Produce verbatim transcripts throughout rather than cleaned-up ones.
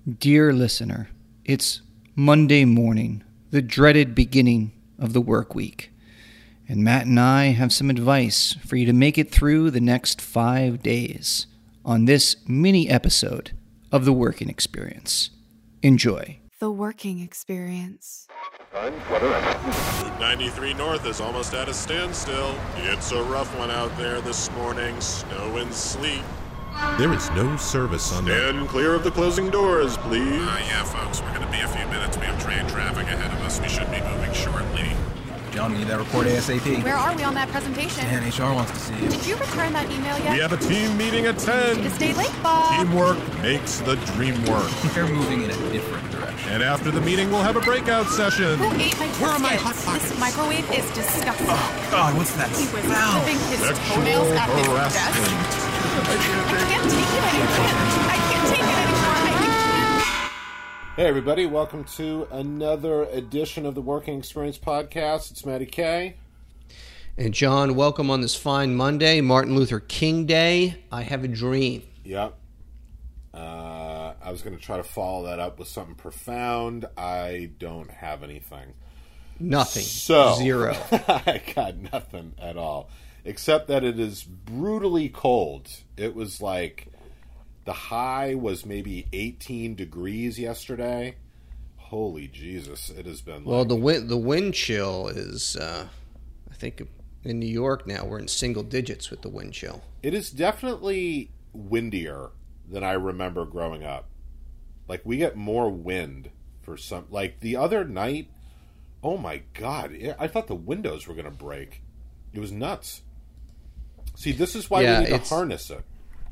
Dear listener, it's Monday morning, the dreaded beginning of the work week, and Matt and I have some advice for you to make it through the next five days on this mini episode of The Working Experience. Enjoy. The Working Experience. Route ninety-three North is almost at a standstill. It's a rough one out there this morning, snow and sleet. There is no service on the... Stand clear of the closing doors, please. Uh, yeah, folks, we're going to be a few minutes. We have train traffic ahead of us. We should be moving shortly. John, we need that report ASAP. Where are we on that presentation? Dan, H R wants to see you. Did you return that email yet? We have a team meeting at ten. To stay late, Bob. Teamwork makes the dream work. They're moving in a different direction. And after the meeting, we'll have a breakout session. Who ate my Where are my biscuits? hot pockets? This microwave is disgusting. Oh, God, what's that? He was smell? clipping his Sexual toenails at his desk. harassment. I can't take it anymore. I can't take it anymore. I can't. Hey everybody, welcome to another edition of the Working Experience Podcast. It's Matty K. And John, welcome on this fine Monday, Martin Luther King Day. I have a dream. Yep. Uh, I was going to try to follow that up with something profound. I don't have anything. Nothing. So, Zero. I got nothing at all. Except that it is brutally cold. It was like... The high was maybe eighteen degrees yesterday. Holy Jesus, it has been like... Well, the wind, the wind chill is, uh, I think in New York now, we're in single digits with the wind chill. It is definitely windier than I remember growing up. Like, we get more wind for some... Like, the other night, oh my God, I thought the windows were going to break. It was nuts. See, this is why Yeah, we need to it's- harness it.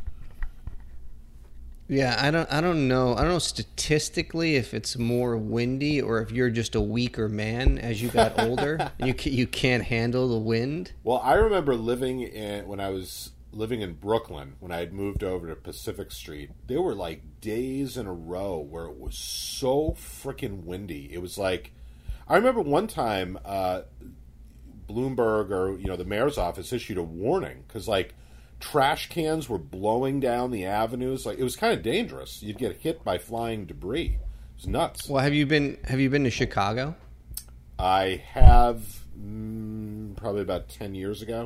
Yeah, I don't, I don't know. I don't know statistically if it's more windy or if you're just a weaker man as you got older. you ca- you can't handle the wind. Well, I remember living in when I was living in Brooklyn when I had moved over to Pacific Street. There were like days in a row where it was so freaking windy. It was like I remember one time uh, Bloomberg or you know the mayor's office issued a warning because like. Trash cans were blowing down the avenues. Like it was kind of dangerous. You'd get hit by flying debris. It was nuts. Well, have you been have you been to Chicago? I have mm, probably about ten years ago.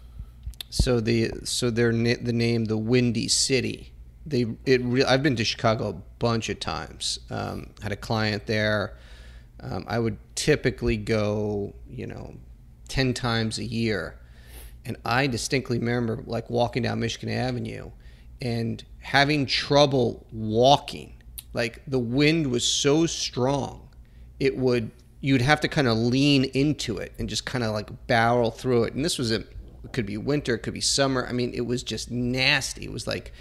So the so they're na- the name the Windy City. They it re- I've been to Chicago a bunch of times. Um, had a client there. Um, I would typically go, you know, ten times a year. And I distinctly remember like walking down Michigan Avenue and having trouble walking. Like the wind was so strong, it would you'd have to kind of lean into it and just kind of like barrel through it. And this was a it could be winter, it could be summer. I mean, it was just nasty. It was like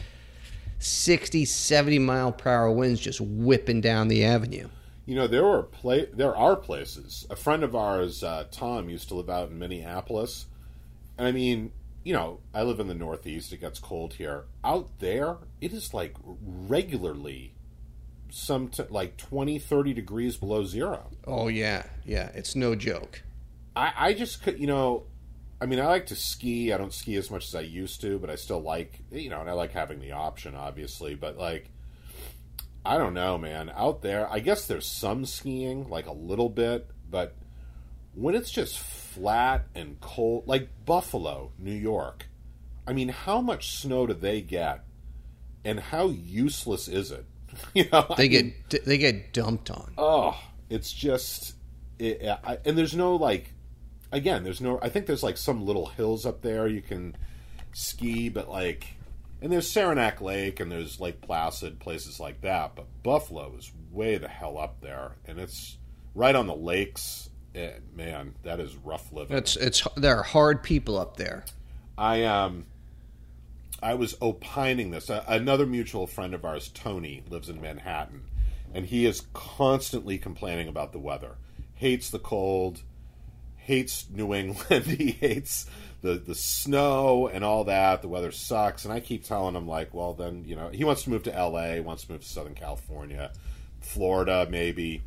sixty, seventy mile per hour winds just whipping down the avenue. You know, there were pla- there are places. A friend of ours, uh, Tom, used to live out in Minneapolis. And I mean, you know, I live in the Northeast. It gets cold here. Out there, it is like regularly some t- like twenty, thirty degrees below zero. Oh, yeah. Yeah. It's no joke. I, I just could, you know, I mean, I like to ski. I don't ski as much as I used to, but I still like, you know, and I like having the option, obviously. But like, I don't know, man. Out there, I guess there's some skiing, like a little bit, but when it's just flat and cold, like Buffalo, New York, I mean, how much snow do they get, and how useless is it? you know, They I get mean, they get dumped on. oh, it's just, it, I, and there's no like, again, there's no. I think there's like some little hills up there you can ski, but like, and there's Saranac Lake and there's Lake Placid, places like that. But Buffalo is way the hell up there, and it's right on the lakes. It, man, that is rough living. It's it's there are hard people up there. I um, I was opining this. Uh, another mutual friend of ours, Tony, lives in Manhattan, and he is constantly complaining about the weather. Hates the cold, hates New England. He hates the the snow and all that. The weather sucks, and I keep telling him like, well, then you know, he wants to move to L A, wants to move to Southern California, Florida, maybe.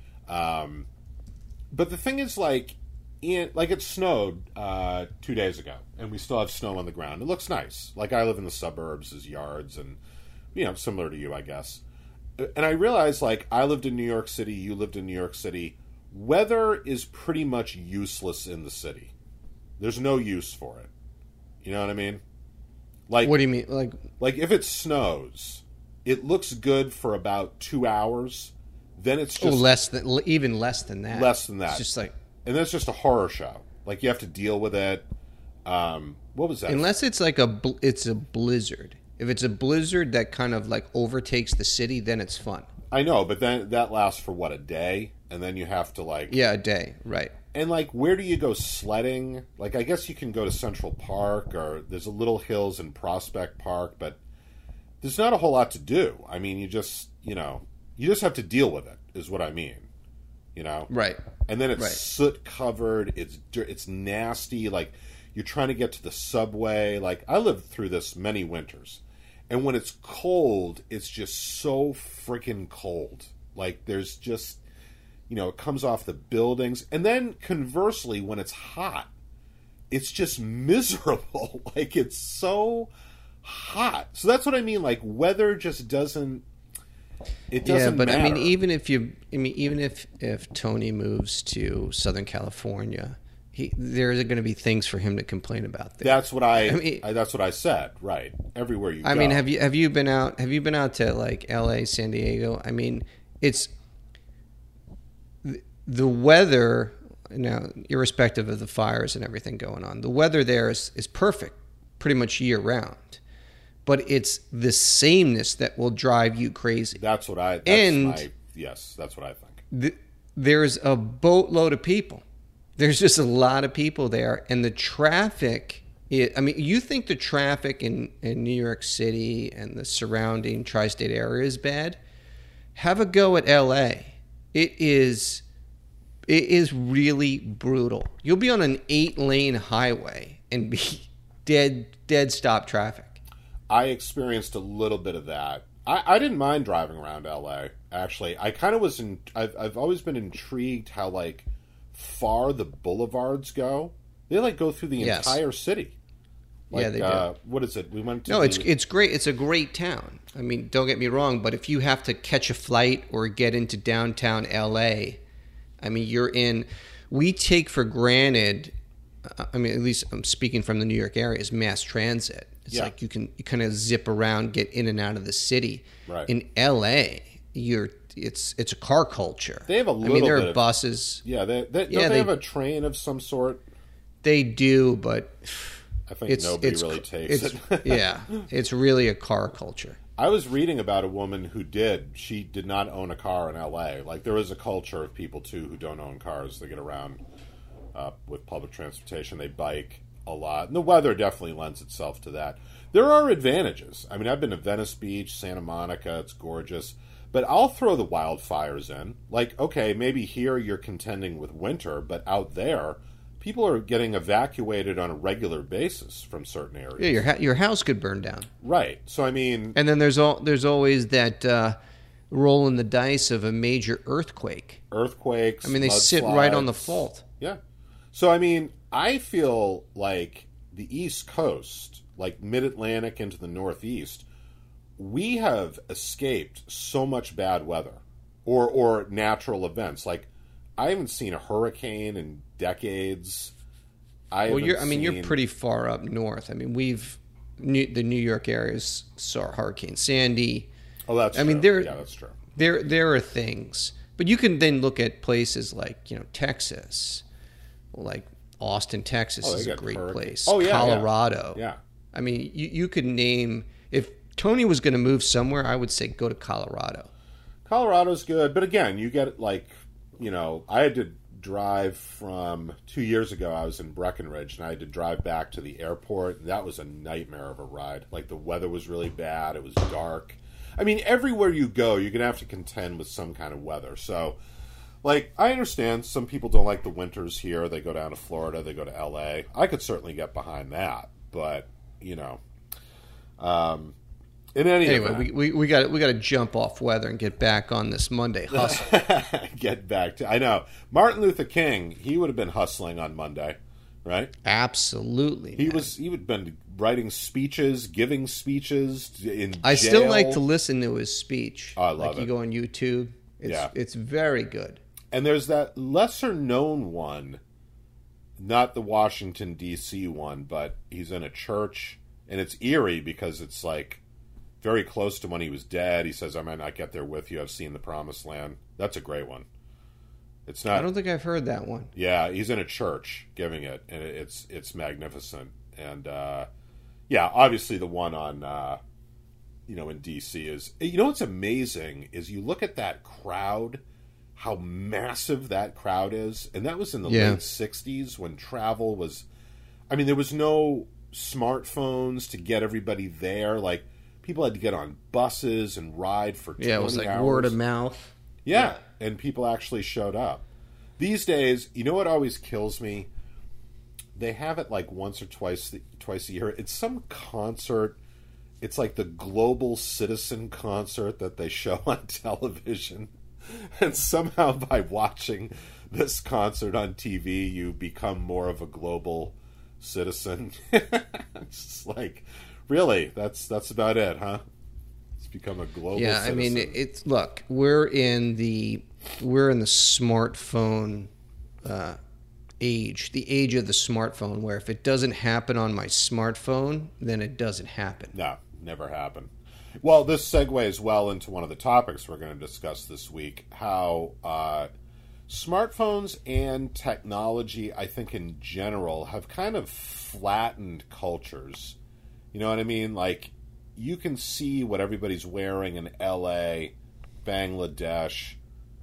Um, but the thing is, like, in, like it snowed uh, two days ago, and we still have snow on the ground. It looks nice. Like, I live in the suburbs, there's yards, and, you know, similar to you, I guess. and I realized, like, I lived in New York City, you lived in New York City. Weather is pretty much useless in the city. There's no use for it. You know what I mean? Like, what do you mean? Like, like if it snows, it looks good for about two hours. Then it's oh, just less than even less than that. less than that. It's just like, and then it's just a horror show. Like, you have to deal with it. Um, what was that? unless it's like a bl- it's a blizzard. If it's a blizzard that kind of like overtakes the city, then it's fun. I know, but then that lasts for what, a day, and then you have to like Yeah, a day, right? And like, where do you go sledding? Like, I guess you can go to Central Park, or there's a Little Hills in Prospect Park, but there's not a whole lot to do. I mean, you just you know you just have to deal with it, is what I mean. You know, Right. And then it's Right. soot covered. It's dirt. It's nasty. Like, you're trying to get to the subway. Like, I lived through this many winters, and when it's cold, it's just so freaking cold. Like, there's just, you know, it comes off the buildings, and then conversely, when it's hot, it's just miserable. Like, it's so hot. So that's what I mean. Like, weather just doesn't. It doesn't Yeah, but matter. I mean, even if you, I mean, even if if Tony moves to Southern California, he there's going to be things for him to complain about there. That's what I, I mean- I. That's what I said. Right. Everywhere you. I go. mean, have you have you been out? Have you been out to like L A, San Diego? I mean, it's the- the weather. Now, irrespective of the fires and everything going on, the weather there is is perfect, pretty much year round. But it's the sameness that will drive you crazy. That's what I. That's And- my, yes, that's what I think. The, there's a boatload of people. There's just a lot of people there, and the traffic. It, I mean, you think the traffic in, in New York City and the surrounding tri-state area is bad? Have a go at L A. It is. It is really brutal. You'll be on an eight-lane highway and be dead, dead stop traffic. I experienced a little bit of that. I, I didn't mind driving around L A. Actually, I kind of was. In, I've I've always been intrigued how like far the boulevards go. They like go through the Yes. entire city. Like, Yeah, they do. Uh, what is it? We went to. No, it's the- it's great. It's a great town. I mean, don't get me wrong, but if you have to catch a flight or get into downtown L A, I mean, you're in. We take for granted. uh, I mean, at least I'm speaking from the New York area, is mass transit. It's Yeah. like you can you kind of zip around, get in and out of the city. Right. In L A, you're it's it's a car culture. They have a I mean, little there bit are of- buses. Yeah, they, they, Yeah, don't they, they- have a train of some sort? They do, but I think it's nobody it's really takes it's it. yeah, it's really a car culture. I was reading about a woman who did. She did not own a car in L A. Like, there is a culture of people, too, who don't own cars. They get around uh, with public transportation. They bike a lot. And the weather definitely lends itself to that. There are advantages. I mean, I've been to Venice Beach, Santa Monica. It's gorgeous. But I'll throw the wildfires in. Like, okay, maybe here you're contending with winter, but out there, people are getting evacuated on a regular basis from certain areas. Yeah, your ha- your house could burn down. Right. So, I mean... And then there's all there's always that uh, rolling the dice of a major earthquake. Earthquakes. I mean, they sit right on the mudslides. fault. Yeah. So, I mean, I feel like the East Coast, like mid-Atlantic into the Northeast, we have escaped so much bad weather or or natural events. Like, I haven't seen a hurricane in decades. I Well, haven't you're I mean, you're seen- pretty far up north. I mean, we've New, the New York areas saw Hurricane Sandy. Oh, that's I mean, true. there Yeah, that's true. There there are things, but you can then look at places like, you know, Texas, like Austin, Texas Oh, they is a got great hurricane- place. Oh, yeah, yeah. Colorado. Yeah. I mean, you, you could name, if Tony was going to move somewhere, I would say go to Colorado. Colorado's good, but again, you get like, you know, I had to drive from two years ago. I was in Breckenridge, and I had to drive back to the airport. And that was a nightmare of a ride. Like, the weather was really bad. It was dark. I mean, everywhere you go, you're gonna have to contend with some kind of weather. So, like, I understand some people don't like the winters here. They go down to Florida. They go to L A. I could certainly get behind that, but you know, um, in any Anyway, event, we we we got we got to jump off weather and get back on this Monday hustle. get back to I know Martin Luther King, he would have been hustling on Monday, right? Absolutely. He man. was he had been writing speeches, giving speeches in I jail. still like to listen to his speech. Oh, I love like it. you go on YouTube. It's, Yeah. it's very good. And there's that lesser known one, not the Washington, D C one, but he's in a church, and it's eerie because it's like very close to when he was dead. He says, I might not get there with you. I've seen the promised land. That's a great one. It's not. I don't think I've heard that one. Yeah, he's in a church giving it, and it- it's it's magnificent. And uh, yeah, obviously the one on uh, you know in D C is. You know what's amazing is you look at that crowd, how massive that crowd is, and that was in the Yeah. late sixties when travel was. I mean, there was no smartphones to get everybody there. Like people had to get on buses and ride for twenty Yeah, it was like hours. word of mouth. Yeah, and people actually showed up. These days, you know what always kills me? They have it like once or twice twice a year. It's some concert. It's like the Global Citizen concert that they show on television. And somehow by watching this concert on T V, you become more of a global citizen. It's just like, really? That's that's about it, huh? Become a global Yeah, citizen. I mean, it- it's look, we're in the we're in the smartphone uh, age, the age of the smartphone, where if it doesn't happen on my smartphone, then it doesn't happen. No, never happened. Well, this segues well into one of the topics we're going to discuss this week, how uh, smartphones and technology, I think in general, have kind of flattened cultures. You know what I mean? Like, you can see what everybody's wearing in L A, Bangladesh,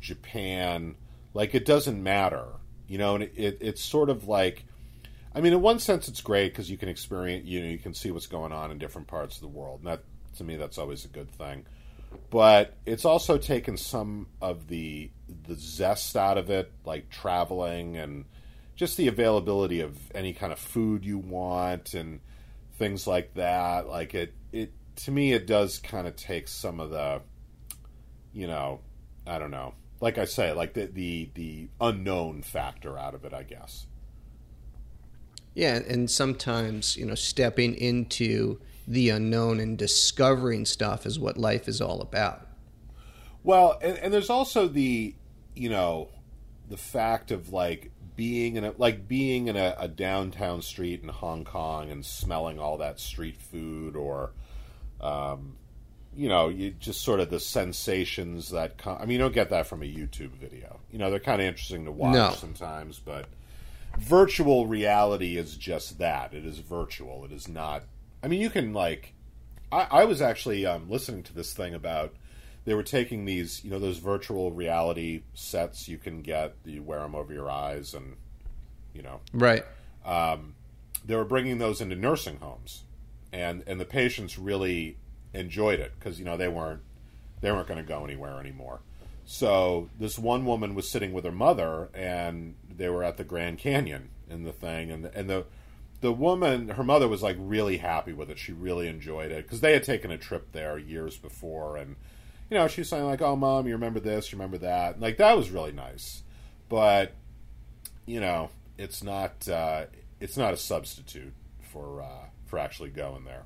Japan. Like, it doesn't matter. You know, and it, it, it's sort of like, I mean, in one sense, it's great because you can experience, you know, you can see what's going on in different parts of the world. And that, to me, that's always a good thing. But it's also taken some of the the zest out of it, like traveling and just the availability of any kind of food you want and things like that. Like it, it to me, it does kind of take some of the, you know, I don't know. Like I say, like the the, the unknown factor out of it, I guess. Yeah, and sometimes, you know, stepping into the unknown and discovering stuff is what life is all about. Well, and, and there's also the, you know, the fact of like being in a like being in a, a downtown street in Hong Kong and smelling all that street food, or, um, you know, you just sort of the sensations that come. I mean, you don't get that from a YouTube video. You know, they're kind of interesting to watch No. sometimes, but virtual reality is just that. It is virtual. It is not. I mean, you can like. I, I was actually um, listening to this thing about. They were taking these, you know, those virtual reality sets you can get. You wear them over your eyes, and you know, Right. um, they were bringing those into nursing homes, and and the patients really enjoyed it because you know they weren't they weren't going to go anywhere anymore. So this one woman was sitting with her mother, and they were at the Grand Canyon in the thing, and and the the woman, her mother was like really happy with it. She really enjoyed it because they had taken a trip there years before, and you know she was saying like, "Oh, Mom, you remember this? You remember that?" And, like that was really nice, but you know it's not uh, it's not a substitute for uh, for actually going there.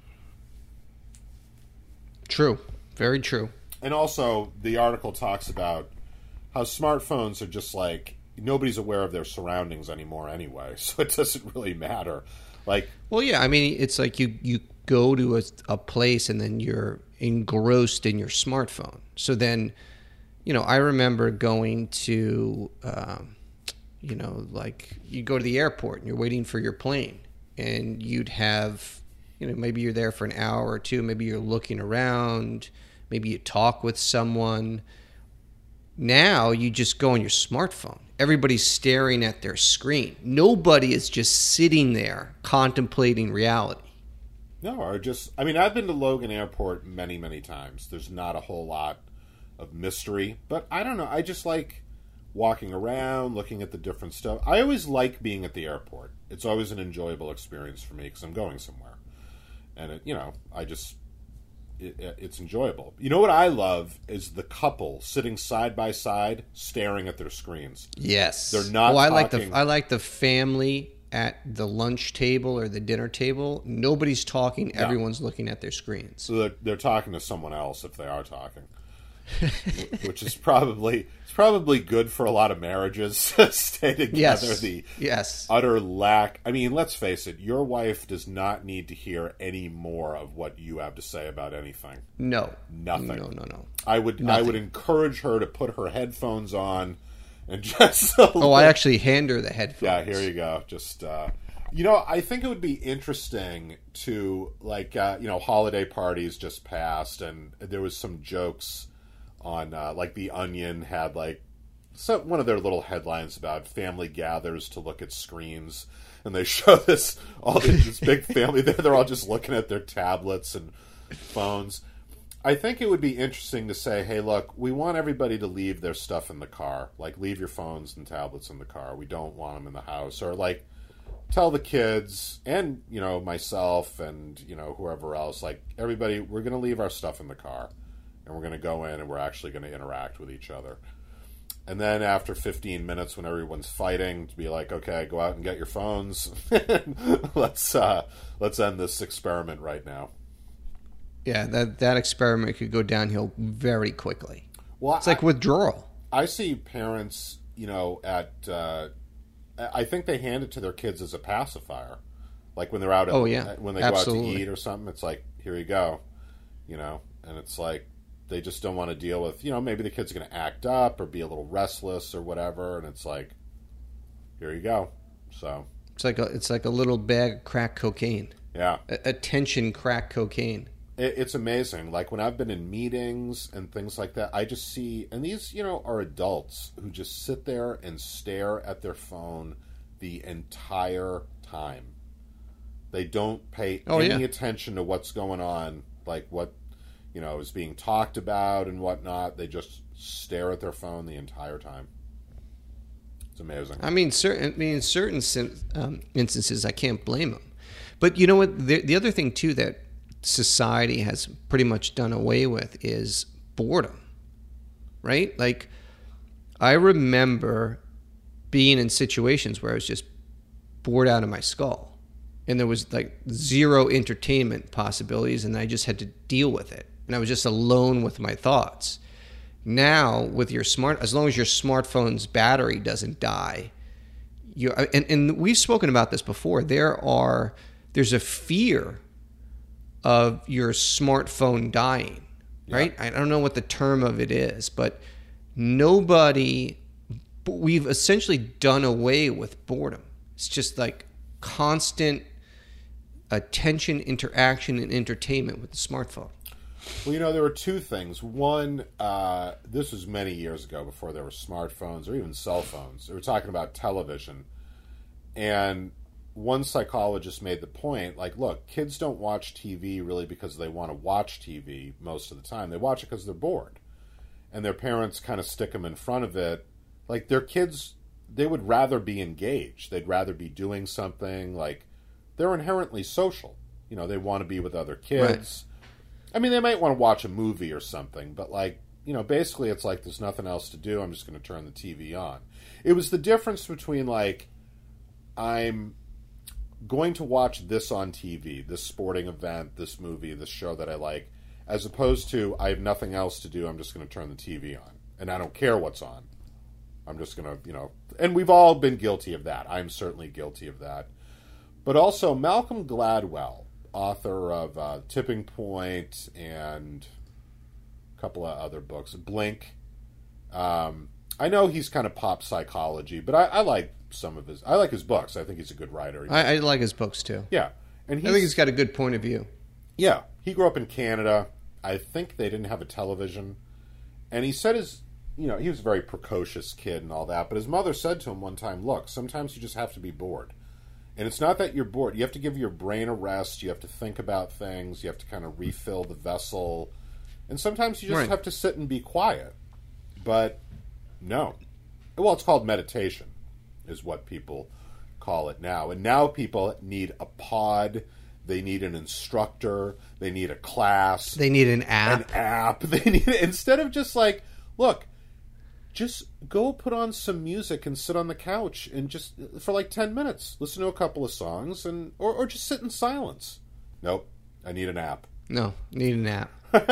True. Very true. And also, the article talks about how smartphones are just like nobody's aware of their surroundings anymore anyway, so it doesn't really matter. Like, Well, yeah, I mean, it's like you, you go to a, a place and then you're engrossed in your smartphone. So then, you know, I remember going to, um, you know, like you go to the airport and you're waiting for your plane, and you'd have, you know, maybe you're there for an hour or two, maybe you're looking around, maybe you talk with someone. Now you just go on your smartphone. Everybody's staring at their screen. Nobody is just sitting there contemplating reality. no, or just, I mean, I've been to Logan Airport many, many times. There's not a whole lot of mystery, but I don't know. I just like walking around, looking at the different stuff. I always like being at the airport. It's always an enjoyable experience for me because I'm going somewhere. And, it, you know, I just, it, it's enjoyable. You know what I love is the couple sitting side by side staring at their screens. Yes, They're not Oh, I like the talking- I like the family at the lunch table or the dinner table, nobody's talking. Yeah. Everyone's looking at their screens. So they're, they're talking to someone else if they are talking, which is probably it's probably good for a lot of marriages. Stay together. Yes. The yes. utter lack. I mean, let's face it. Your wife does not need to hear any more of what you have to say about anything. No. Nothing. No. No. No. I would. Nothing. I would encourage her to put her headphones on. And just oh, I actually hand her the headphones. Yeah, here you go. Just uh, you know, I think it would be interesting to like uh, you know, holiday parties just passed, and there was some jokes on uh, like The Onion had like some, one of their little headlines about family gathers to look at screens, and they show this all this, this big family there. They're all just looking at their tablets and phones. I think it would be interesting to say, hey, look, we want everybody to leave their stuff in the car. Like, leave your phones and tablets in the car. We don't want them in the house. Or, like, tell the kids and, you know, myself and, you know, whoever else, like, everybody, we're going to leave our stuff in the car. And we're going to go in and we're actually going to interact with each other. And then after fifteen minutes when everyone's fighting, to be like, okay, go out and get your phones. let's uh, let's end this experiment right now. Yeah, that that experiment could go downhill very quickly. Well, it's like I, withdrawal. I see parents, you know, at uh, I think they hand it to their kids as a pacifier, like when they're out. At, oh yeah, when they absolutely. go out to eat or something, it's like, here you go, you know, and it's like they just don't want to deal with, you know, maybe the kid's going to act up or be a little restless or whatever, and it's like, here you go. So it's like a it's like a little bag of crack cocaine. Yeah, a- attention crack cocaine. It's amazing. Like when I've been in meetings and things like that, I just see, and these, you know, are adults who just sit there and stare at their phone the entire time. They don't pay oh, any yeah. attention to what's going on, like what, you know, is being talked about and whatnot. They just stare at their phone the entire time. It's amazing. I mean, certain, I mean, in certain um, instances, I can't blame them. But you know what? The, the other thing, too, that society has pretty much done away with is boredom, right? Like, I remember being in situations where I was just bored out of my skull, and there was like zero entertainment possibilities, and I just had to deal with it, and I was just alone with my thoughts. Now, with your smart, as long as your smartphone's battery doesn't die, you and, and we've spoken about this before. There are there's a fear of your smartphone dying, right? Yeah. I don't know what the term of it is, but nobody, we've essentially done away with boredom. It's just like constant attention, interaction, and entertainment with the smartphone. Well, you know, there were two things. One, uh, this was many years ago before there were smartphones or even cell phones. They were talking about television. And one psychologist made the point, like, look, kids don't watch T V really because they want to watch T V most of the time. They watch it because they're bored. And their parents kind of stick them in front of it. Like, their kids, they would rather be engaged. They'd rather be doing something. Like, they're inherently social. You know, they want to be with other kids. Right. I mean, they might want to watch a movie or something, but, like, you know, basically it's like there's nothing else to do. I'm just going to turn the T V on. It was the difference between, like, I'm going to watch this on T V, this sporting event, this movie, this show that I like, as opposed to I have nothing else to do, I'm just going to turn the T V on. And I don't care what's on. I'm just going to, you know, and we've all been guilty of that. I'm certainly guilty of that. But also, Malcolm Gladwell, author of uh, Tipping Point and a couple of other books, Blink. Um, I know he's kind of pop psychology, but I, I like some of his. I like his books. I think he's a good writer. I, I like his books too. Yeah, and I think he's got a good point of view. Yeah, he grew up in Canada. I think they didn't have a television, and he said his, you know, he was a very precocious kid and all that. But his mother said to him one time, "Look, sometimes you just have to be bored, and it's not that you're bored. You have to give your brain a rest. You have to think about things. You have to kind of refill the vessel, and sometimes you just right. have to sit and be quiet." But no, well, it's called meditation, is what people call it now. And now people need a pod, they need an instructor, they need a class. They need an app. An app. They need, instead of just like, look, just go put on some music and sit on the couch and just for like ten minutes, listen to a couple of songs, and or, or just sit in silence. Nope, I need a nap. No, need a nap.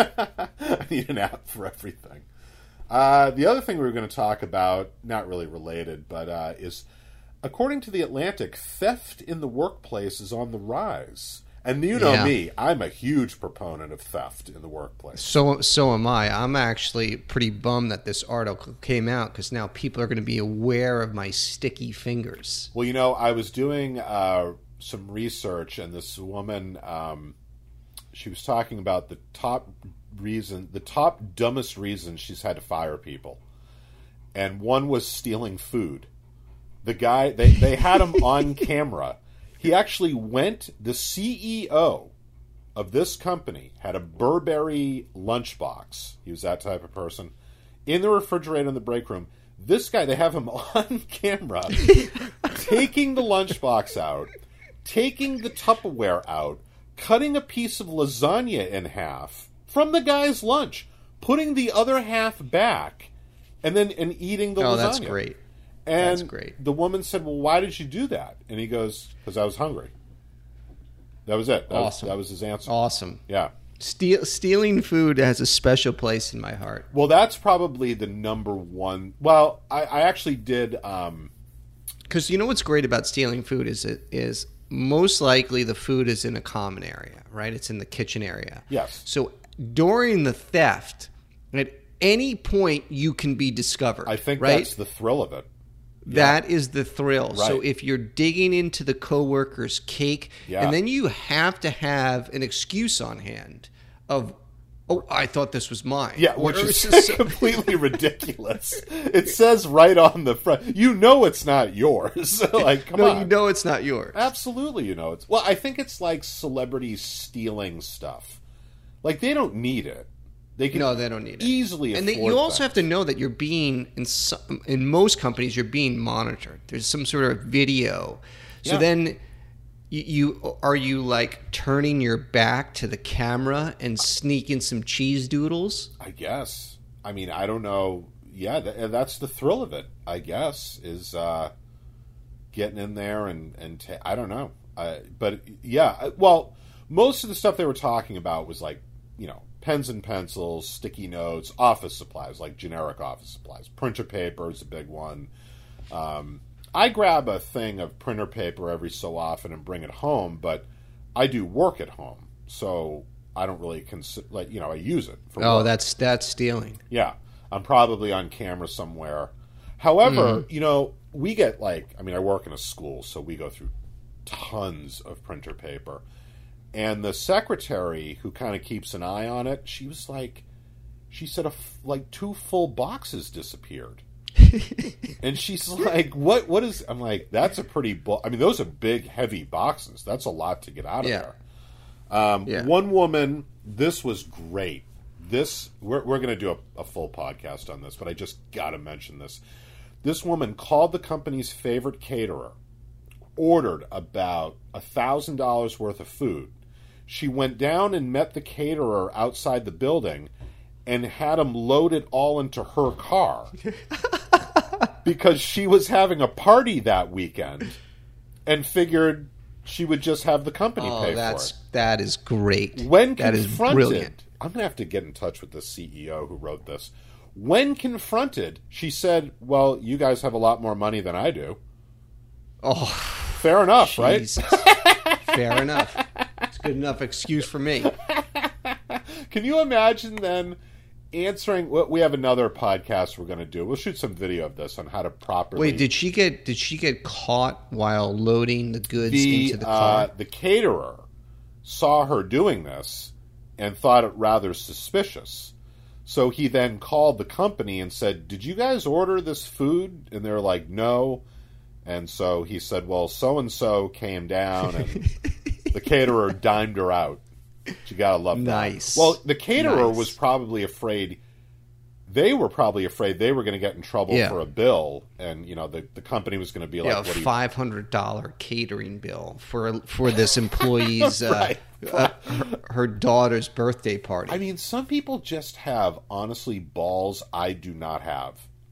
I need an app for everything. Uh, the other thing we were going to talk about, not really related, but uh, is, according to The Atlantic, theft in the workplace is on the rise. And you know Yeah. me, I'm a huge proponent of theft in the workplace. So so am I. I'm actually pretty bummed that this article came out because now people are going to be aware of my sticky fingers. Well, you know, I was doing uh, some research, and this woman, um, she was talking about the top reason, the top dumbest reasons she's had to fire people. And one was stealing food. The guy, they, they had him on camera. He actually went, the C E O of this company had a Burberry lunchbox. He was that type of person. In the refrigerator in the break room. This guy, they have him on camera taking the lunchbox out, taking the Tupperware out, cutting a piece of lasagna in half from the guy's lunch, putting the other half back, and then and eating the Oh, lasagna. that's great. And That's great. the woman said, well, why did you do that? And he goes, because I was hungry. That was it. That Awesome. Was, that was his answer. Awesome. Yeah. Steal, stealing food has a special place in my heart. Well, that's probably the number one. Well, I, I actually did. Um, Because you know what's great about stealing food is it is most likely the food is in a common area, right? It's in the kitchen area. Yes. So during the theft, at any point you can be discovered. I think right? that's the thrill of it. That is the thrill. So Right. if you're digging into the coworker's cake, Yeah. and then you have to have an excuse on hand of, oh, I thought this was mine. Yeah, Or which is it's just- completely ridiculous. It says right on the front, you know it's not yours. Like, come no, on. you know it's not yours. Absolutely, you know it's. Well, I think it's like celebrities stealing stuff. Like, they don't need it. They can No, they don't need it. easily And afford they, you also things. have to know that you're being in some, in most companies you're being monitored. There's some sort of video. So Yeah. then you, you are you like turning your back to the camera and sneaking some cheese doodles? I guess. I mean, I don't know. Yeah, th- that's the thrill of it, I guess, is uh, getting in there and, and ta- I don't know. Uh, but, yeah, I- well, most of the stuff they were talking about was like, you know, pens and pencils, sticky notes, office supplies, like generic office supplies. Printer paper is a big one. Um, I grab a thing of printer paper every so often and bring it home, but I do work at home, so I don't really consider, like, you know, I use it for Oh, work. that's that's stealing. Yeah, I'm probably on camera somewhere. However, Mm-hmm. you know, we get like, I mean, I work in a school, so we go through tons of printer paper. And the secretary who kind of keeps an eye on it, she was like, she said a f- like two full boxes disappeared. And she's like, what, what is, I'm like, that's a pretty, bu- I mean, those are big, heavy boxes. That's a lot to get out of Yeah. there. Um, Yeah. One woman, this was great. This, we're, we're going to do a, a full podcast on this, but I just got to mention this. This woman called the company's favorite caterer, ordered about a thousand dollars worth of food. She went down and met the caterer outside the building and had him load it all into her car because she was having a party that weekend and figured she would just have the company Oh, pay for that's it. that is great. When that is confronted, brilliant. I'm going to have to get in touch with the C E O who wrote this. When confronted, she said, well, you guys have a lot more money than I do. Oh, Fair enough, right? Jesus. Fair enough. It's a good enough excuse for me. Can you imagine then answering? Well, we have another podcast we're going to do. We'll shoot some video of this on how to properly. Wait, did she get did she get caught while loading the goods the into the uh, car? the caterer saw her doing this and thought it rather suspicious. So he then called the company and said, "Did you guys order this food?" And they're like, "No." And so he said, "Well, so and so came down and the caterer dimed her out." You gotta love that. Nice. Well, the caterer Nice. was probably afraid. They were probably afraid they were going to get in trouble Yeah. for a bill, and you know the the company was going to be like, Yeah, a "What do you?" five hundred dollar catering bill for for this employee's Right. uh, uh, her, her daughter's birthday party. I mean, some people just have honestly balls I do not have.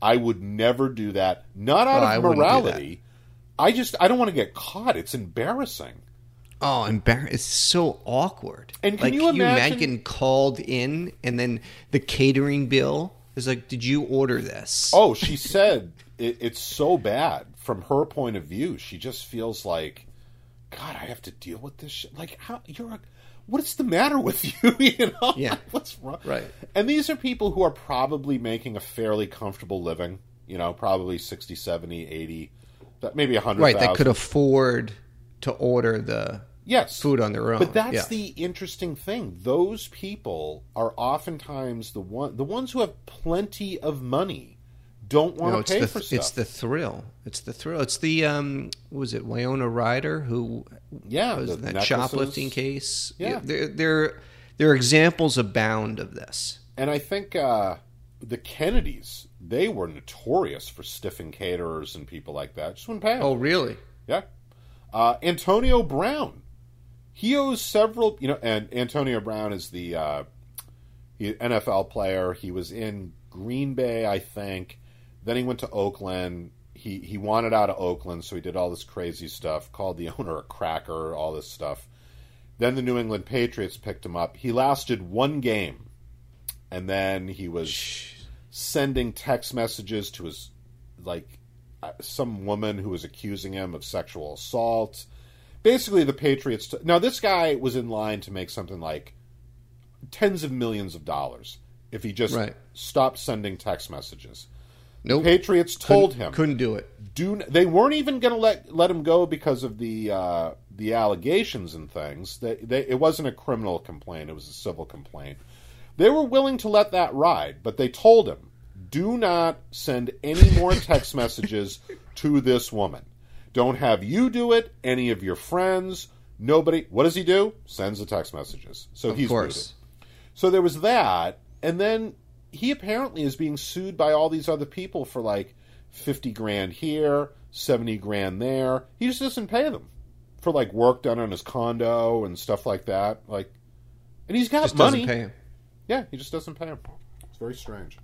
I would never do that. Not out Oh, I of wouldn't do morality. I just I don't want to get caught. It's embarrassing. Oh, embarrassing! It's so awkward. And can like, you imagine- getting called in, and then the catering bill is like, "Did you order this?" Oh, she said it, it's so bad from her point of view. She just feels like, God, I have to deal with this shit. Like, how you're a, what's the matter with you? You know, Yeah. Like, what's wrong? Right. And these are people who are probably making a fairly comfortable living. You know, probably sixty, seventy, eighty, that maybe one hundred right. thousand. That could afford to order the yes. food on their own. But that's Yeah. the interesting thing. Those people are oftentimes the one, the ones who have plenty of money don't want No, to it's pay the, for stuff. It's the thrill. It's the thrill. It's the um, what was it Winona Ryder who Yeah, was the in that necklaces. shoplifting case? Yeah. there there there are examples abound of this. And I think uh, the Kennedys, they were notorious for stiffing caterers and people like that. Just wouldn't pay 'em. Oh, really? Yeah. Uh, Antonio Brown. He owes several, you know, and Antonio Brown is the uh, he, N F L player. He was in Green Bay, I think. Then he went to Oakland. He he wanted out of Oakland, so he did all this crazy stuff, called the owner a cracker, all this stuff. Then the New England Patriots picked him up. He lasted one game, and then he was sending text messages to his, like, uh, some woman who was accusing him of sexual assault. Basically, the Patriots... T- now, this guy was in line to make something like tens of millions of dollars if he just Right. stopped sending text messages. Nope. Patriots told Couldn't- him couldn't do it. Do n- they weren't even going to let let him go because of the uh, the allegations and things. They, they it wasn't a criminal complaint; it was a civil complaint. They were willing to let that ride, but they told him, "Do not send any more text messages to this woman. Don't have you do it. Any of your friends, nobody." What does he do? Sends the text messages. So Of he's course. booted. So there was that, and then he apparently is being sued by all these other people for like fifty grand here, seventy grand there. He just doesn't pay them for like work done on his condo and stuff like that. Like, and he's got Just money. doesn't pay him. Yeah, he just doesn't pay him. It's very strange.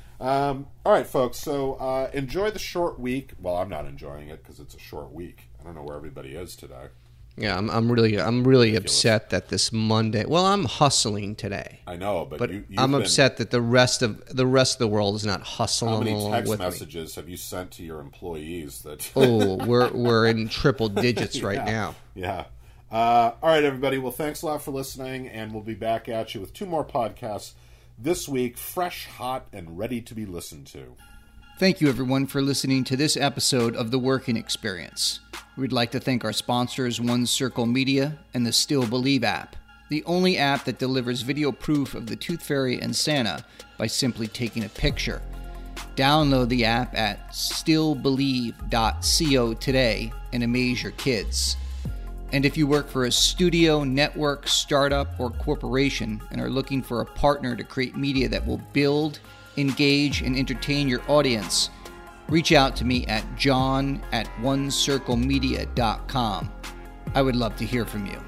Um, all right, folks. So uh, enjoy the short week. Well, I'm not enjoying it because it's a short week. I don't know where everybody is today. Yeah, I'm, I'm really, I'm really upset that this Monday. Well, I'm hustling today, I know, but, but you, you've I'm been- upset that the rest of the rest of the world is not hustling How many along text with me. messages have you sent to your employees that? Oh, we're we're in triple digits right Yeah. now. Yeah. Uh, all right, everybody. Well, thanks a lot for listening, and we'll be back at you with two more podcasts this week, fresh, hot, and ready to be listened to. Thank you, everyone, for listening to this episode of The Working Experience. We'd like to thank our sponsors, One Circle Media and the Still Believe app, the only app that delivers video proof of the Tooth Fairy and Santa by simply taking a picture. Download the app at still believe dot co today and amaze your kids. And if you work for a studio, network, startup, or corporation and are looking for a partner to create media that will build, engage, and entertain your audience, reach out to me at john at one circle media dot com. I would love to hear from you.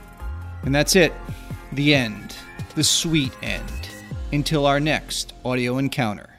And that's it. The end. The sweet end. Until our next audio encounter.